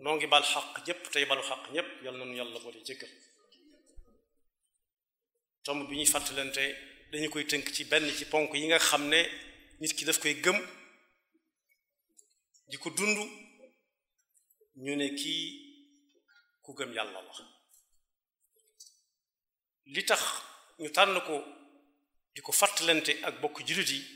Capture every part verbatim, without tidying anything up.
noo ngi bal xaq ñépp tey balu xaq ñépp yal nañu yàlla boole jéggal. tomb bi ñuy fàttalante dañu koy tënk ci benn ci ponk yi nga xam ne nit ki daf koy gëm di ko dund ñu ne kii ku gëm yàlla la. li tax ñu tànn ko di ko fàttalante ak bokk jullit yi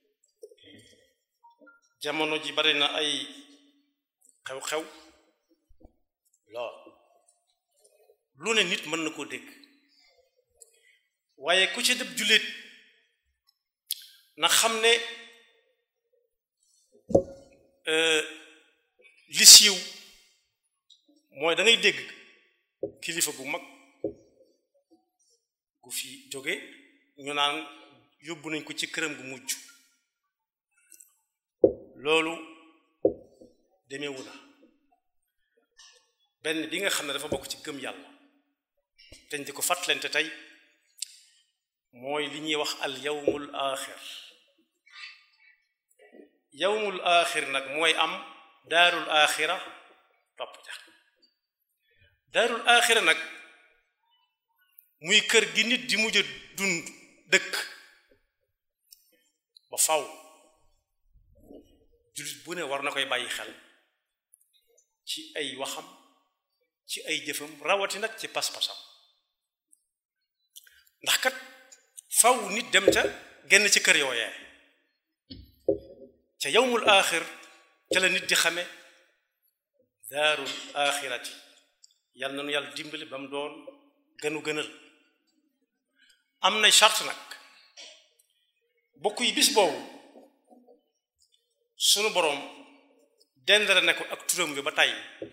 jamono ji bari na ay xew-xew lool lu ne nit mën na koo dégg waaye ku ci dëb jullit na xam ne li siiw mooy da ngay dégg kilifa gu mag gu fi jóge ñu naan yóbbu nañ ko ci këram gu mujj loolu demeewu na. benn bi nga xam ne dafa bokk ci gëm yàlla teñ di ko fàttalante tey mooy li ñuy wax al yawmul aaxir. yawmul aaxir nag mooy am daarul aaxira topp ja. daarul aaxira nag muy kër gi nit di mujj a dund dëkk ba faw jullit bu ne war na koy bàyyi xel ci ay waxam ci ay jëfam rawati nag ci pas-pasam ndax kat faw nit dem ca genn ci kër yooyee ca yawmul aaxir ca la nit di xame daarul aaxirati yàlla na nu yàlla dimbali ba mu doon gënu gënal. am na charte nag bokk yi bis boobu sunu boroom dendale ne ko ak turam bi ba tey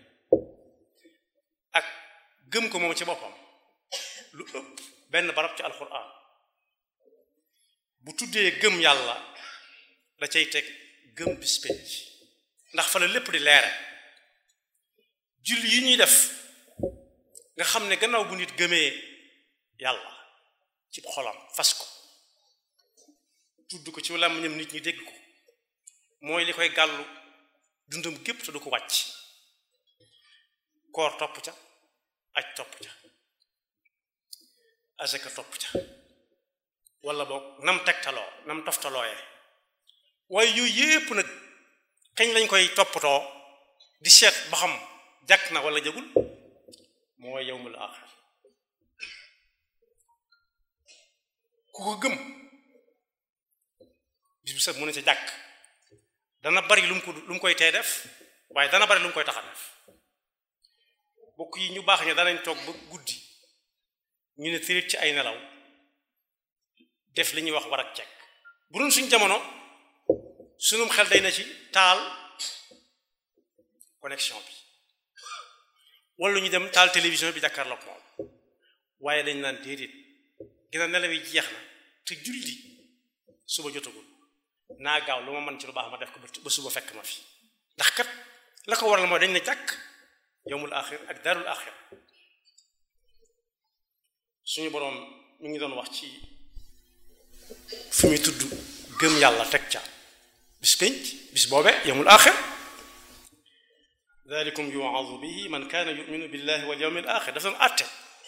ak gëm ko moom ci boppam lu ëpp benn barab ci alxuraan bu tuddee gëm yàlla da cay teg gëm bis penc ndax fa la lépp di leere. julli yi ñuy def nga xam ne gannaaw bu nit gëmee yàlla ci xolam fas ko tudd ko ci làmmiñam nit ñi dégg ko mooy li koy gàllu dundam gépp te du ko wàcc. koor topp ca aj topp ca asaka topp ca wala boog nam tegtaloo nam toftalooyee waaye yooyu yépp nag kañ lañ koy toppatoo di seet ba xam jàkk na wala jagul mooy yawmul aaxir. ku ko gëm bis bu set mu ne ca jàkk dana bari lu mu ko lu mu koy tee def waaye dana bari lu mu koy tax a def. bokk yi ñu baax ña danañ toog ba guddi ñu ne tërit ci ay nelaw def li ñuy wax war ak cek bu doon suñ jamono sunum xel day na ci taal connexion bi wala ñu dem taal télévision bi jàkkaarloog moom waaye dañ naan déedéet gën a nelaw yi jeex na te julli suba jotagul naa gaaw lu ma mën ci lu baax ma def ko ba suba fekk ma fi ndax kat la ko waral mooy dañ ne jàkk yawmul aaxir ak daarul aaxir. suñu boroom mi ngi doon wax ci fi muy tudd gëm yàlla teg ca bis pénc bis boobe yawmul aaxir dalikum yu'azu bihi man kaana yuminu billahi wal yawmil aaxir dafa doon àtte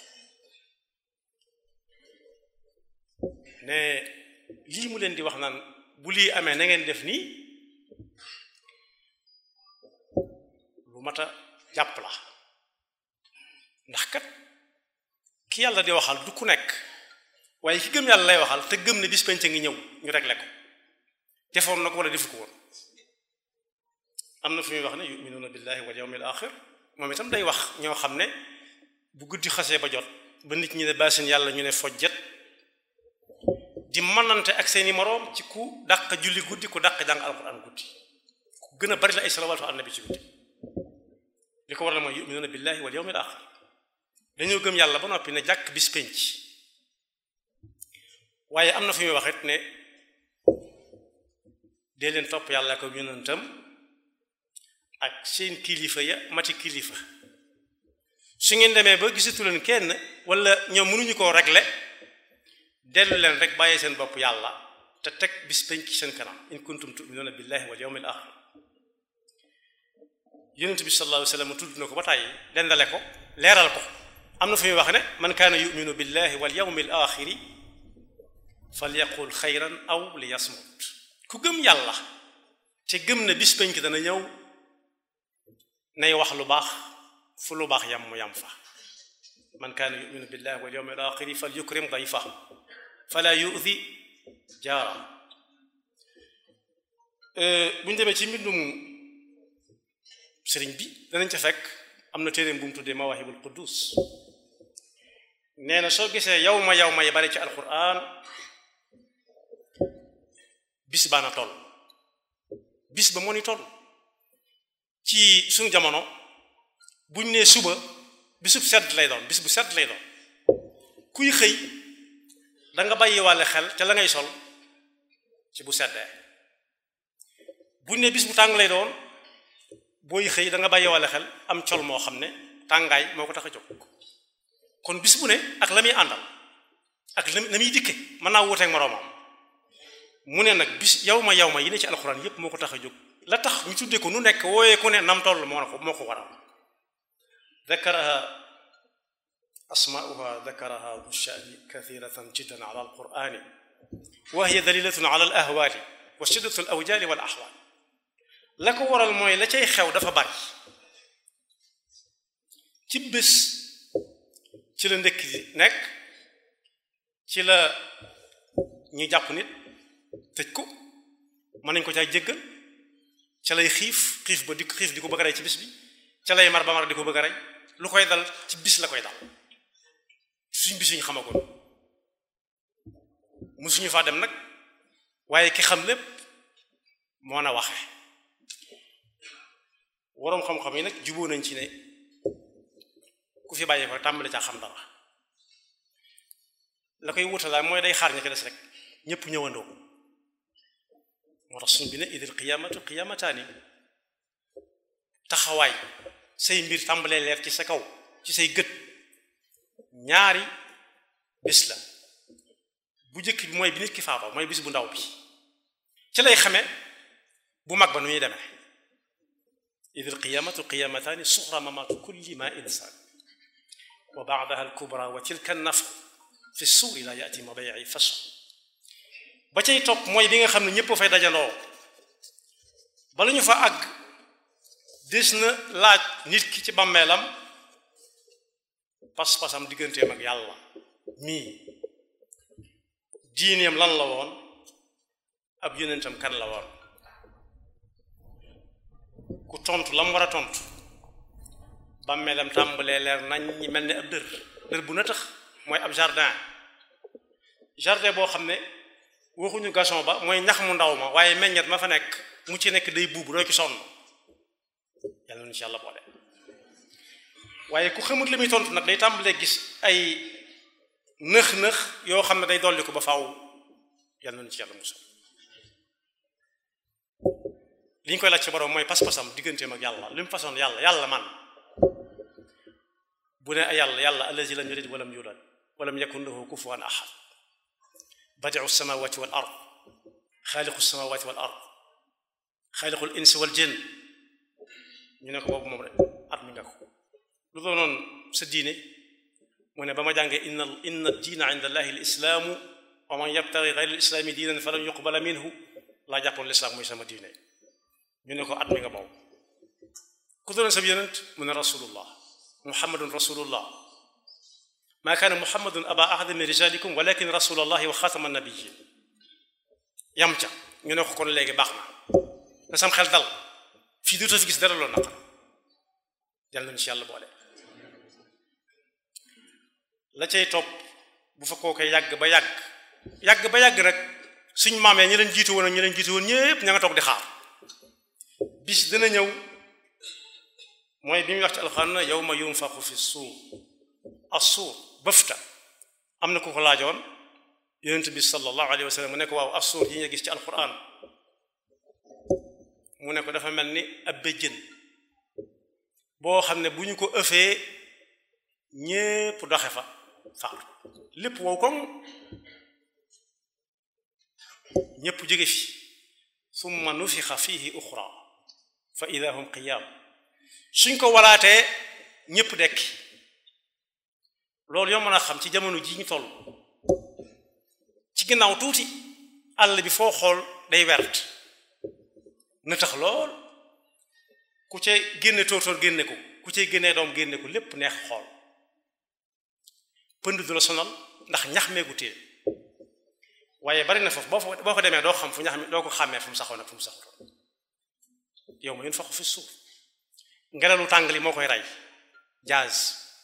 ne lii mu leen di wax naan bu lii amee na ngeen def nii lu mat a jàpp la ndax kat ki yàlla di waxal du ku nekk waaye ki gëm yàlla lay waxal te gëm ne bis penc ngi ñëw ñu réglé ko defoon na ko wala defu ko woon. am na fu muy wax ne yuminuuna billahi wal yawmil aaxir moom itam day wax ñoo xam ne bu guddi xasee ba jot ba nit ñi ne baasin yàlla ñu ne fojjet di manante ak seeni moroom ci ku dàq julli guddi ku dàq jàng alquran guddi ku gën a bari la ay salawaatu ala nabi ci guddi. li ko war la mooy yuminuuna billahi wal yawmil aaxir dañoo gëm yàlla ba noppi ne jàkk bis penc waaye am na fu muy waxit ne dee leen topp yàlla ko yonentam ak seen kilifa ya mati kilifa su ngeen demee ba gisatu leen kenn wala ñoom mënuñu koo régler dellu leen rek bàyyee seen bopp yàlla te teg bis penc seen kanam in kuntum tu'minuuna billahi wal yawmil aaxir yonent bi sallallahu alayhi wa sallam tudd na ko ba tàyyi dendale ko leeral ko am na fu muy wax ne man kaana yuminu billahi wal yawmil axiri falyaqul xayran aw liyasmut ku gëm yàlla te gëm na bis penk dana ñëw nay wax lu baax fu lu baax yam mu yam fa man kaana yuminu billahi wal yawmil axiri falyukrim dayfahu fala yu'di jaara bu ñu demee ci mbindum sëriñ bi danañ ca fekk am na téeréem bu mu tuddee Mawaahibul Quddus nee na soo gisee yow ma yow ma yi bari ci alquran bis baana toll bis ba moo ni toll ci suñu jamono buñ nee suba bisub sedd lay doon bis bu sedd lay doon kuy xëy da nga bàyyi wàlle xel ca la ngay sol ci bu seddee buñ nee bis bu tàng lay doon booy xëy da nga bàyyi wàlle xel am col moo xam ne tàngaay moo ko tax a jóg kon bis bu ne ak la muy àndal ak la muy dikke mën naa wuuteeg moroomam mu ne nag bis yow ma yow ma yi ne ci alxuraan yépp moo ko tax a jóg la tax ñu tuddee ko nu nekk wooyee ku ne nam toll moo ko moo ko waral dakaraha asmauha dakaraha du shani kathiratan jiddan ala alqurani wa hiya dalilatun ala al ahwali wa shiddatu al awjali wal ahwal la ko waral mooy la cay xew dafa bari ci bés ci la ndekk di nekk ci la ñu jàpp nit tëj ko mën nañ ko cay jéggal ca lay xiif xiif ba di xiif di ko bëgg a rey ci bis bi ca lay mar ba mar di ko bëgg a rey lu koy dal ci bis la koy dal suñ bis yi ñu xamagoon musuñu faa dem nag waaye ki xam lépp moo na waxe waroom xam-xam yi nag juboo nañ ci ne ku fi bàyyi ko tàmbali caa xam dara la koy wutala mooy day xaar ña ko des rek ñëpp ñëwandoo moo tax suñ bi ne idil qiyamatu qiyamataani taxawaay say mbir tàmbalee leer ci sa kaw ci say gët ñaari bis la bu njëkk bi mooy bi nit ki faatoo mooy bis bu ndaw bi ci lay xame bu mag ba nu ñuy demee idil qiyamatu qiyamataani suxra mamatu kulli ma insan wa baadaha alkubra wa tilka nafx fi suuri la yati mabayi fasu ba cay topp mooy bi nga xam ne ñëpp fay dajaloo bala ñu fa àgg des na laaj nit ki ci bàmmeelam pas-pasam digganteem ak yàlla mii diineem lan la woon ab yonentam kan la woon ku tontu la mu war a tontu bàmmeelam tàmbalee leer nañ ñi mel ne ab dër dër bu na tax mooy ab jardin jardin boo xam ne waxuñu gason ba mooy ñax mu ndaw ma waaye meññet ma fa nekk mu ci nekk day buubu doo ci sonn yàlla na insha Allah boole waaye ku xamut li muy tontu nag day tàmbalee gis ay nëx-nëx yoo xam ne day dolli ko ba faaw yàlla na ci yàlla musal li ñu koy laaj ci borom mooy pas-pasam digganteem ak yàlla li mu façon yàlla yàlla man bu ne ay yàlla yàlla allazi lam yalid walam yulad walam yakun lahu kufuwan ahad badi'u samawati wal ard xaaliqu samawati wal ard xaaliqul insi wal jinn ñu ne ko boobu moom rek at mi nga ko lu doonoon sa diine mu ne ba ma jàngee inna inna diina inda allahi al islaamu wa man yabtaghi ghayra al islaami diinan falan yuqbala minhu laa jàppoon lislaam mooy sama diine ñu ne ko at mi nga boobu ku doonoon sa yonent mu ne rasulullah muhammadun rasulullah ma kaana muhammadun aba ahadin min rijalikum walakin rasulallahi wa xatama nabiyyin yam ca ñu ne ko kon léegi baax na na sam xel dal fii dootoo fi gis dara loolu naqar yàlla nañu si yàlla boole la cay topp bu fa koo koy yàgg ba yàgg yàgg ba yàgg nag suñ maamee ñi leen jiitu woon ak ñi leen jiitu woon ñépp ña nga toog di xaar bis dina ñëw mooy bi muy wax ci alxuraan yawma yunfaxu fi suur as-suur bëfta am na ku ko laajoon yonent bi sallallahu alayhi wa sallam mu ne ko waaw as-suur yi nga gis ci alxuraan mu ne ko dafa mel ni ab béjjën boo xam ne bu ñu ko ëffee ñépp doxe fa faar lépp wow koŋ ñépp jóge fi summa nufixa fihi uxra fa ida hum qiyaam suñ ko walaatee ñëpp dekki loolu yoo mën a xam ci jamono ji ñu toll ci ginnaaw tuuti àll bi foo xool day wert na tax lool ku cay génne tóortóor génne ko ku cay génnee doom génne ko lépp neex xool pënd du la sonal ndax ñax meegu téye waaye bari na foofu boo fa boo ko demee doo xam fu ñax mi doo ko xàmmee fu mu saxoon ak fu mu saxutoon yow ma yun faqu fi suuf ngelaw lu tàng li moo koy rey jaaz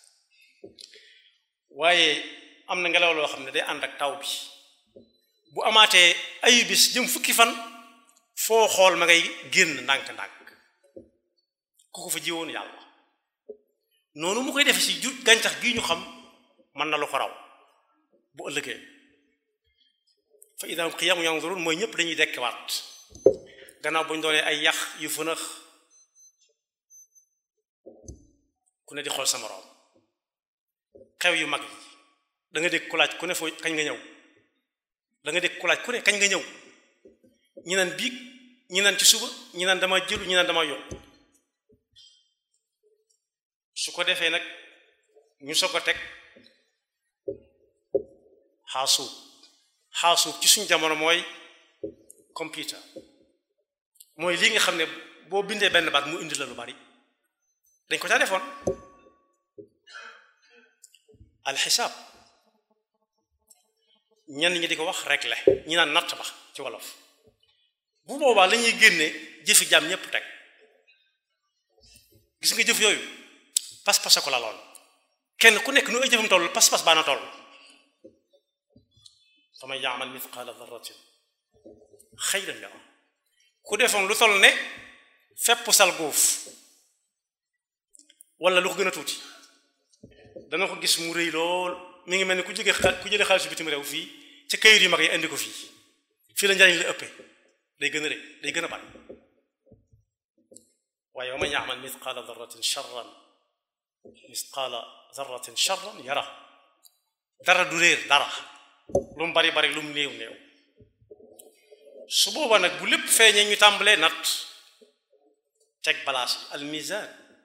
waaye am na ngelaw loo xam ne day ànd ak taw bi bu amaatee ayu bis jëm fukki fan foo xool ma ngay génn ndànk-ndànk ku ko fa jiwoon yàlla noonu mu koy defe si ju gàncax gii ñu xam mën na lu ko raw bu ëllëgee fa idaa hum qiyaamun yanzuruun mooy ñëpp dañuy dekkiwaat gannaaw bu ñu doonee ay yax yu fënax ku ne di xool sa moroom xew yu mag yi da nga dégg ku laaj ku ne foo kañ nga ñëw da nga dégg ku laaj ku ne kañ nga ñëw ñi naan biig ñi naan ci suba ñi naan dama jëlu ñi naan dama yóbbu su ko defee nag ñu soog a teg xaasuub xaasuub ci suñ jamono mooy computer mooy lii nga xam ne boo bindee benn baat mu indi la lu bari dañ ko caa defoon alxisaab ñenn ñi di ko wax rek la ñi naan natt ba ci wolof bu boobaa la ñuy génne jëfi jaam ñépp teg gis nga jëf yooyu pas-pas ko la lool kenn ku nekk nu ay jëfam toll pas-pas baa na toll fa man ya'mal mithqaala darratin xayran yara ku defoon lu toll ne fepp sal góof wala lu ko gën a tuuti dana ko gis mu rëy lool mi ngi mel ni ku jóge ku jëlee xaalis bitim réew fii ci kayit yu mag yi indi ko fii fii la njariñ la ëppee day gën a rëy day gën a bari waaye wa man ya'mal mithqaala darratin charran mithqaala darratin charran yara dara du réer dara lu mu bari bari lu mu néew néew su booba nag bu lépp feeñee ñu tàmbalee natt teg balaas yi al mizaan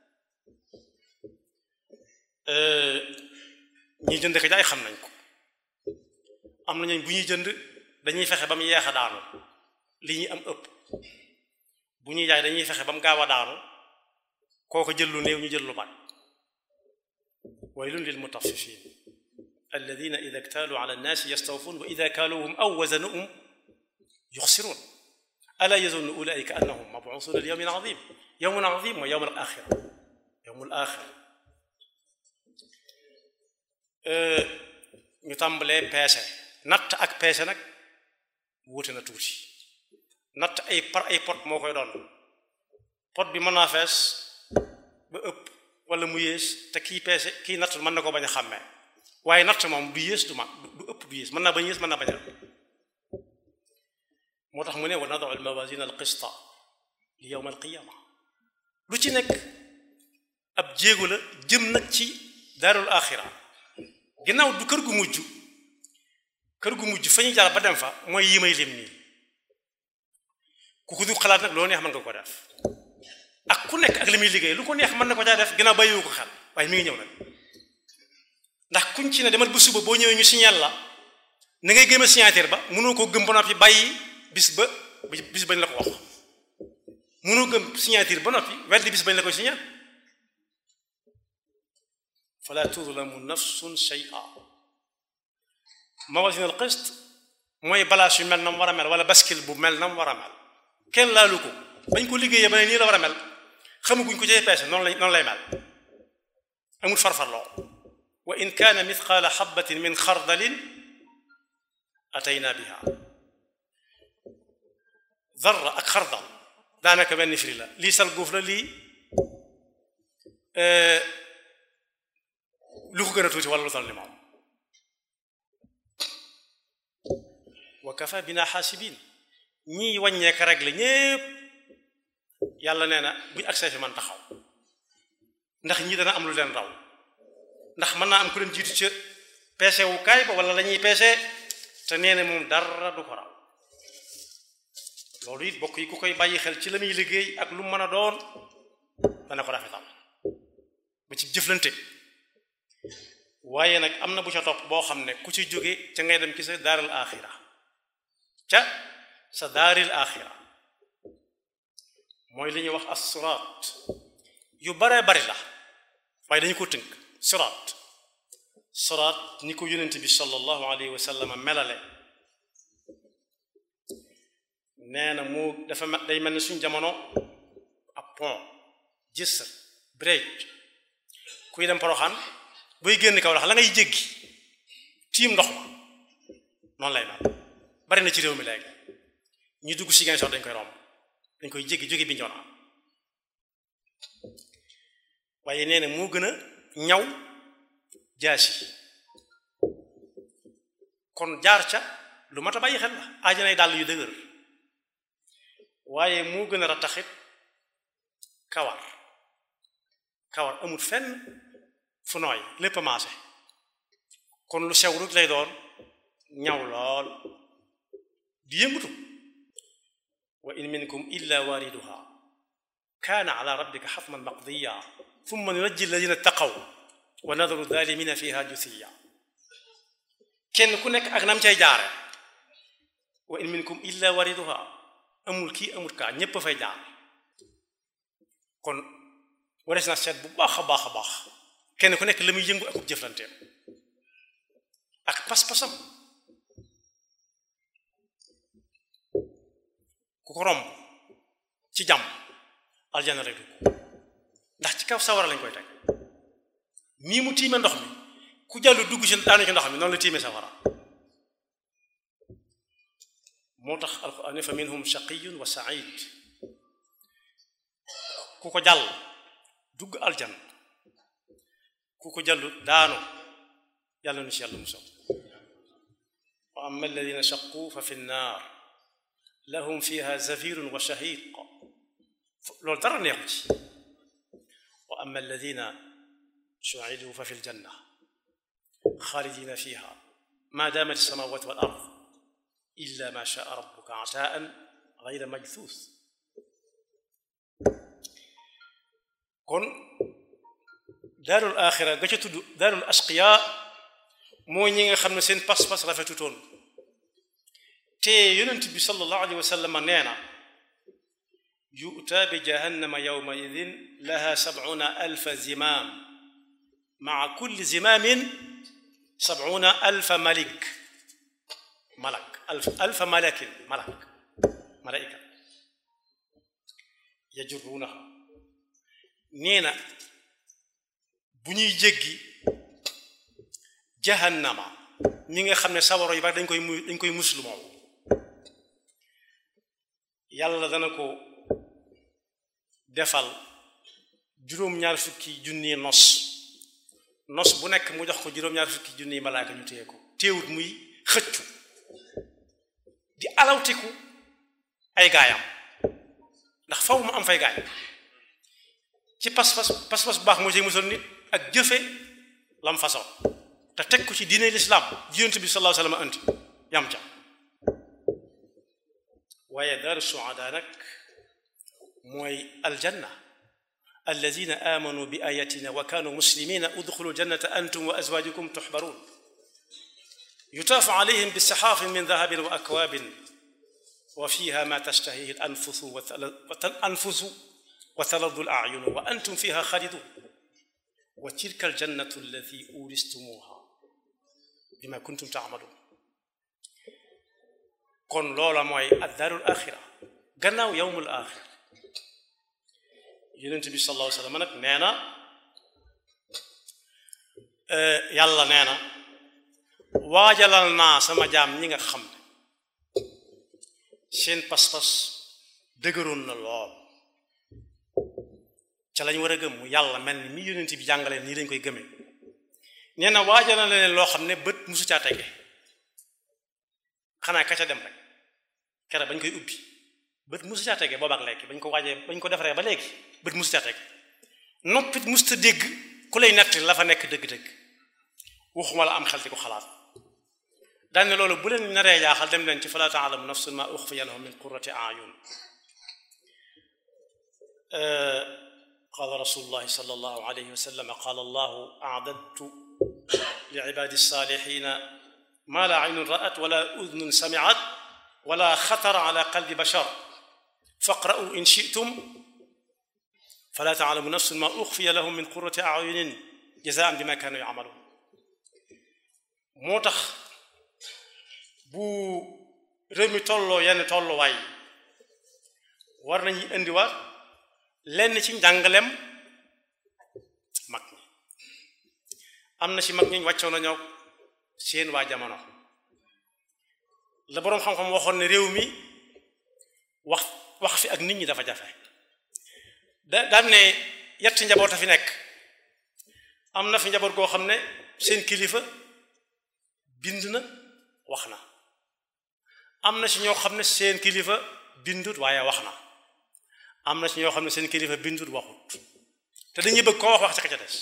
ñi jënd ko jaay xam nañ ko am na ñooñ bu ñuy jënd dañuy fexe ba mu yeex a daanu li ñuy am ëpp bu ñuy jaay dañuy fexe ba mu gaaw a daanu kooko jël lu néew ñu jël lu bari waylun lil mutaffifin alladina ida ktaalu ala annaasi yastawfun wa ida kaaluhum aw wazanuhum yuxsirun ala yazunnu ulaika annahum mabuusuna li yawmin azim yawmun azim wa yawmul axira yawmul axira ñu tàmbalee peese natt ak peese nag wuute na tuuti natt ay par ay pot moo koy doon pot bi mën naa fees ba ëpp wala mu yées te kii peese kii natt mën na ko bañ a xàmmee waaye natt moom du yées du ma du ëpp du yées mën naa bañ yées mën naa bañ a ëpp moo tax mu ne wa nadau al mawazin al qista li yawm al qiyama lu ci nekk ab jéego la jëm nag ci daarul axira ginnaaw du kër gu mujj kër gu mujj fa ñu jaar ba dem fa mooy yi may lim nii ku ko du xalaat nag loo neex mën nga ko def ak ku nekk ak li muy liggéey lu ko neex mën na ko caa def ginnaaw bàyyiwu ko xel waaye mi ngi ñëw nag ndax kuñ ci ne demal ba suba boo ñëwee ñu signal la na ngay gëmee signature ba mënoo ko gëm ba noppi bàyyi bis ba bis bañ la ko wax mënoo gëm signature ba noppi weddi bis bañ la koy signal fala tudlamu nafsun shay'a mawazin al qist mooy balaas yu mel na mu war a mel wala baskil bu mel na mu war a mel kenn laalu ko bañ ko liggéeyee ba ne nii la war a mel xamaguñ ko cay peese noonu lay noonu lay mel amul farfarloo wa in kaana mithqaala xabatin min xardalin atayna biha darra ak xardal daanaka benn firi la lii sal góof la lii lu ko gën a tuuti wala lu toll ni moom wa kafa bina xaasibin ñii wàññeeka rek la ñépp yàlla nee na buñ accès fi man taxaw ndax ñii dana am lu leen raw ndax mën naa am ku leen jiitu ca peese wu kaay ba wala la ñuy peese te nee na moom dara du ko raw loolu it bokk yi ku koy bàyyi xel ci la muy liggéey ak lu mën a doon dana ko rafetal ba ci jëflante waaye nag am na bu ca topp boo xam ne ku ci jóge ca ngay dem ci sa daaril axira ca sa daaril axira mooy li ñuy wax as-siraat yu baree bari la waaye dañu ko tënk siraat siraat ni ko yonent bi sallallahu alayhi wa sallam melale nee na mu dafa day mel ni suñ jamono ab pont jësër bridge kuy dem Poroxaan booy génn kaw la ngay jéggi tiim ndox ma noonu lay mel bari na ci réew mi léegi ñu dugg si Ziguinchor dañ koy romb dañ koy jéggi jóge bi njoonaan waaye nee na moo gën a ñaw jaasi kon jaar ca lu mat a bàyyi xel la aajanay dàll yu dëgër waaye moo gën a rattaxit kawar kawar amul fenn fu nooy lépp maase kon lu sew rek lay doon ñaw lool di yëngutu wa in minkum illa wariduha kaana ala rabbika hatman maqdiya thumma nunajji alladina taqaw wa nadaru zalimina fiha jusiya kenn ku nekk ak nam cay jaare wa in minkum illa wariduha amul kii amul kaa ñépp a fay jaar kon warees na seet bu baax a baax a baax kenn ku nekk la muy yëngu ak jëflanteem ak pas-pasam ku ko romb ci jàmm aljana lay dugg ndax ci kaw sawara lañ koy teg nii mu tiime ndox mi ku jàllu dugg ci daanu ci ndox mi noonu la tiime sawara moo tax alquran fa minhum shaqiyun wa said ku ko jàll dugg aljana ku ko jàllu daanu yàlla nu ci yàlla musal wa amma alladina shaqu fa fi nnaar lahum fiha zafirun wa shahiq loolu dara neexu ci wa amma alladina su'idu fa fi ljanna xaalidina fiha ma damat alsamawatu wal ard illa ma shaa rabbuka ataan gayra majthuus kon daarul axira ga ca tudd daarul ashqiya mooy ñi nga xam ne seen pas-pas rafetutoon te yonent bi sallallahu alayhi wa sallam nee na yu'ta bi jahannama yawma idin laha sab'una alfa zimaam maa kulli zimaamin sab'una alfa malik malak alf alfa malakin malak malaika yajurrunaha nee na bu ñuy jéggi jahannama ñi nga xam ne sawaro yi bari dañ koy dañ koy muslu moom yàlla dana ko defal juróom-ñaar fukki junni nos nos bu nekk mu jox ko juróom-ñaar fukki junni malaaka ñu téye ko téewut muy xëccu di alawtiku ay gaayam ndax faw mu am fay gaay ci pas-pas pas-pas bu baax moo ci musal nit ak jëfe lam façon te teg ko ci diine lislaam yonent bi sallallahu alayhi wa sallam anti yam ca waaye daaru suada nag mooy aljanna alladina amanu bi ayatina wa kanu muslimina udxulu jannata antum wa azwajukum tuxbarun yutaafu alayhim bisaxaafin min dahabin wa akwaabin wa fiha ma tashtahihi al anfusu wa anfusu wa taladu al ayunu wa antum fiha xaalidun wa tilka aljannatu allati uristumuha bima kuntum taamaluun kon loola mooy addaarul axira gannaaw yawmul axir yonent bi sallallahu alayhi wa sallam nag nee na yàlla nee na waajalal naa sama jaam ñi nga xam ne seen pas-pas dëgëroon na lool ca lañ war a gëm mu yàlla mel ni mi yonent bi jàngaleen nii lañ koy gëmee nee na waajalal leen loo xam ne bët musu caa tege xanaa ka ca dem rek kere bañ koy ubbi bët musu caa tege boobaak léegi bañ ko waajee bañ ko defaree ba léegi bët musu caa tege noppit musta dégg ku lay netti la fa nekk dëgg-dëgg waxuma la am xel di ko xalaat daan ne loolu bu leen naree jaaxal dem leen ci falaa ta'lamu nafsun maa uxfiya lahum min qurrati a'yun qaala rasulullahi sallallahu alayhi wa sallam qaala allahu a'dadtu li ibadi salihina ma la aynun ra'at wala udnun sami'at wala xatara ala qalbi bashar faqra'u in shi'tum fala ta'lamu nafsun ma ukhfiya lahum min qurrati a'yunin jazaa'an bima kanu ya'malun. moo tax bu réew mi tolloo yenn tolluwaay war nañu indiwaat lenn ci njàngalem mag ñi. am na ci mag ñi wàccoon nañoo seen waa jamono la boroom xam-xam waxoon ne réew mi wax wax fi ak nit ñi dafa jafe da daan ne yetti njaboot a fi nekk. am na fi njaboot goo xam ne seen kilifa bind na wax na, am na ci ñoo xam ne seen kilifa bindut waaye wax na, am na ci ñoo xam ne seen kilifa bindut waxut te dañuy bëgg koo wax wax ca ka ca des.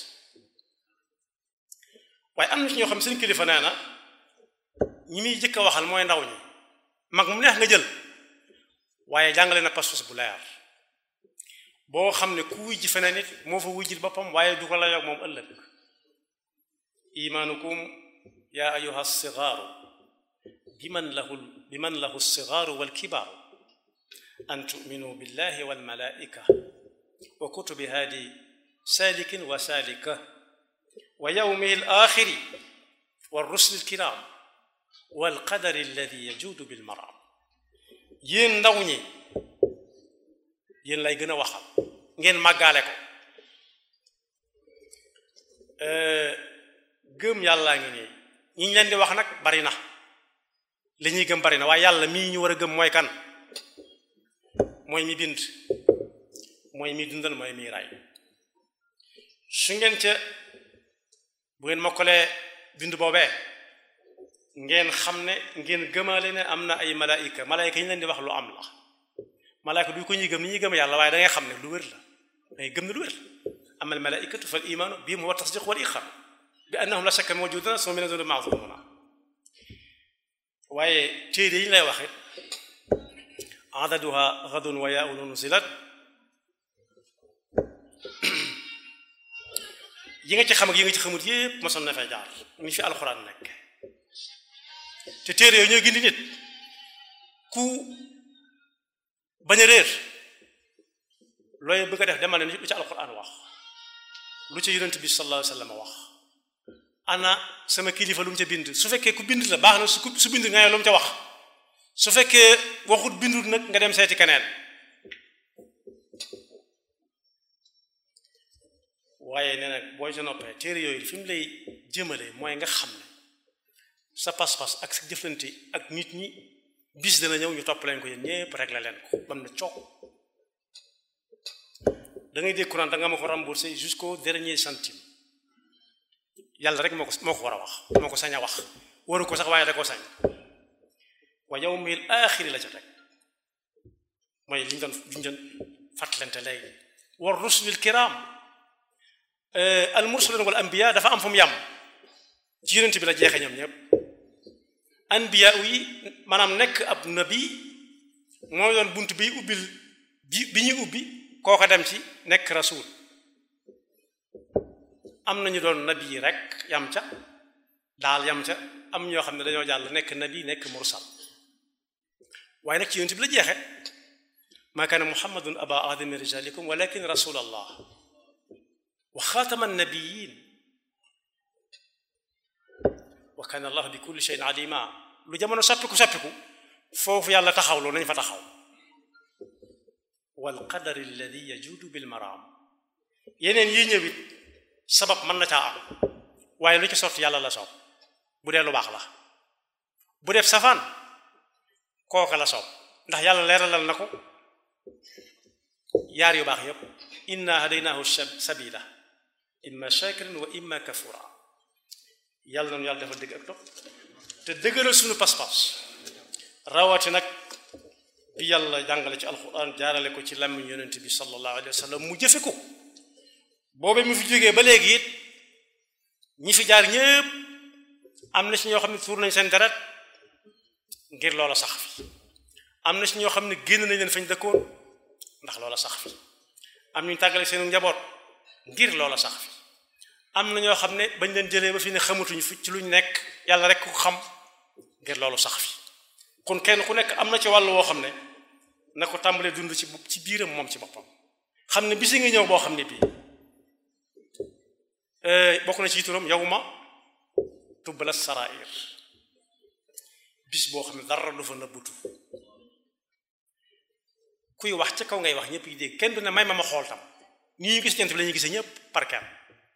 waaye am na ci ñoo xam ne seen kilifa nee na ñi muy jëkk a waxal mooy ndaw ñi. mag mu neex nga jël waaye jàngale na pas-pas bu leer boo xam ne ku wujj feneen nit moo fa wujjit boppam waaye du ko la yoog moom ëllëg. imaanukum yaa ayuha sigaaru biman lahu biman lahu sigaaru wal kibaaru an tuminu billahi wal malaika wa kutubi haadi salikin wa salika wa yawmihi al axiri wa rusli al kiram wal qadari alladi yajuudu bil maram. yéen ndaw ñi yéen lay gën a waxal ngeen màggaale ko. gëm yàllaa ngi nii ñi ñu leen di wax nag bari na li ñuy gëm bari na waaye yàlla mii ñu war a gëm mooy kan? mooy mi bind, mooy mi dundal, mooy mi ray. su ngeen ca bu ngeen mokkalee bind boobee ngeen xam ne ngeen gëmaale ne am na ay malaayika malaayika yi ñu leen di wax lu am la. malaayika du ko ñuy gëm ni ñuy gëm yàlla waaye da ngay xam ne lu wér la, da ngay gëm ne lu wér la. amal malaayikatu fal imaanu bihim huwa tasdiq wal iqraar bi annahum la shakka mawjuuduna summa minazulu ma'zuumuna. waaye téere yi ñu lay wax it adaduha gadun wa yaa'un nuzilat yi nga ci xam ak yi nga ci xamut yépp mosoon na fay jaar mi fi alxuraan nekk. te téere yooyu ñoo gindi nit ku bañ a réer looy bëgg a def demal ne lu ci alxuraan wax, lu ci yonent bi sallallahu alayhi wa sallam wax. ana sama kilifa lu mu ca bind, su fekkee ku bind la baax na, su bind nga ne lu mu ca wax, su fekkee waxut bindut nag nga dem seeti keneen. waaye nee nag booy sa noppee téere yooyu fi mu lay jëmale mooy nga xam ne sa pas-pas ak sa jëflante ak nit ñi bis dana ñëw ñu topp leen ko yéen ñépp rek la leen ko bam na coow. da ngay dégg courant da nga ma ko remboursé jusqu'au dernier centime. yàlla rek moo ko moo ko war a wax, moo ko sañ a wax, waru ko sax waaye da ko sañ. wa yawmil aaxiri la ca teg mooy li ñu doon li ñu doon fàttalante léegi. war rusulil kiram al mursalin wal anbiya dafa am fu mu yam ci yonent bi la jeexee ñoom ñëpp. anbiya yi maanaam nekk ab nabi mooy doon bunt bi ubbil bi bi ñuy ubbi kooka dem ci nekk rasul. am nañu doon nabi yi rek yam ca daal yam ca, am ñoo xam ne dañoo jàll nekk nabi nekk mursal. waaye nag ci yonent bi la jeexe ma kaana muhammadun aba ahadin min rijalikum walakin rasul allah wa xaatama nabiyin wa kaana allah bi kulli shay'in alima. lu jamono soppiku soppiku foofu yàlla taxawloo nañ fa taxaw. wal qadari alladi yajuudu bil maram. yeneen yi ñëwit sabab mën na caa am waaye lu ci sotti yàlla la soob bu dee lu baax la, bu def safaan kooka la soob ndax yàlla leeralal na ko yaar yu baax yépp. inna hadaynaahu sabila imma shakiran wa imma kafura. yàlla noonu yàlla dafa dëgg ak topp te dëgëral suñu pas-pas rawati nag bi yàlla jàngale ci alquran jaarale ko ci làmmiñ yonent bi sallallahu alayhi wa sallam mu jëfe ko. boobee mu fi jógee ba léegi it ñi fi jaar ñépp am na ci ñoo xam ne tuur nañ seen deret ngir loola sax fi, am na ci ñoo xam ne génn nañ leen fañ dëkkoon ndax loola sax fi, am ñu tàggale seenu njaboot ngir loola sax fi am na ñoo xam ne bañ leen jëlee ba fi ne xamatuñ fi ci luñ nekk yàlla rek ku xam ngir loolu sax fi kon kenn ku nekk am na ci wàll woo xam ne na ko tàmbalee dund ci ci biiram moom ci boppam xam ne bisi nga ñëw boo xam ne bii bokk na ci turam yawma tubla sarair bis boo xam ne dara du fa nëbbutu kuy wax ci kaw ngay wax ñëpp yi dégg kenn du ne may ma ma xool tam nii ñu gis ñent bi la ñuy gisee ñëpp par kenn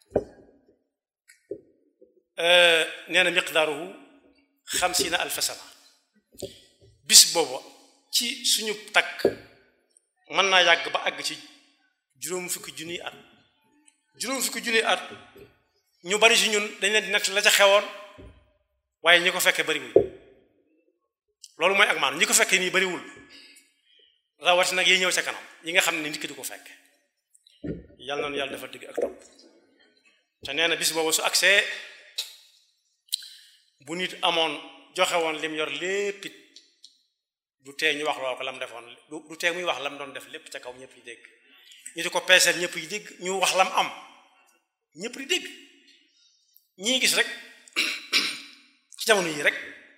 nee na miqdaaruhu xamsiina alfa sana bis boobu ci suñu takk mën naa yàgg ba àgg ci juróom fukki junniy at juróom fukki junniy at ñu bari si ñun dañ leen di nett la ca xewoon waaye ñi ko fekkee bariwul loolu mooy ak maanaam ñi ko fekkee nii bariwul rawati nag yi ñëw ca kanam yi nga xam ne nit ki di ko fekk yàlla noonu yàlla dafa digg ak topp te nee na bis boobu su agsee bu nit amoon joxe woon lim yor lépp it du tee ñu wax loo ko lam defoon du tee muy wax lam doon def lépp ca kaw ñëpp yi dégg ñu di ko peeseel ñëpp yi dégg ñu wax lam am ñëpp di dégg ñii gis rek ci jamono yi rek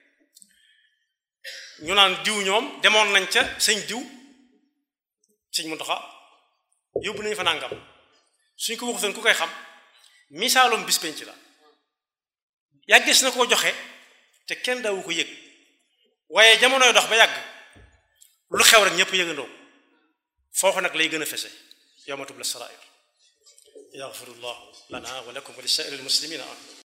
ñu naan diw ñoom demoon nañ ca sëñ diw sëñ Muntaxa yóbbu nañu fa nangam suñ ko waxutoon ku koy xam misaalum bis penc la yàggis na koo joxe te kenn daawu ko yëg waaye jamonoy dox ba yàgg lu xew rek ñëpp yëgandoo foofu nag lay gën a fese yawma tubla sarair yaxfirullahu lana wa lakum wa li saa'iril muslimina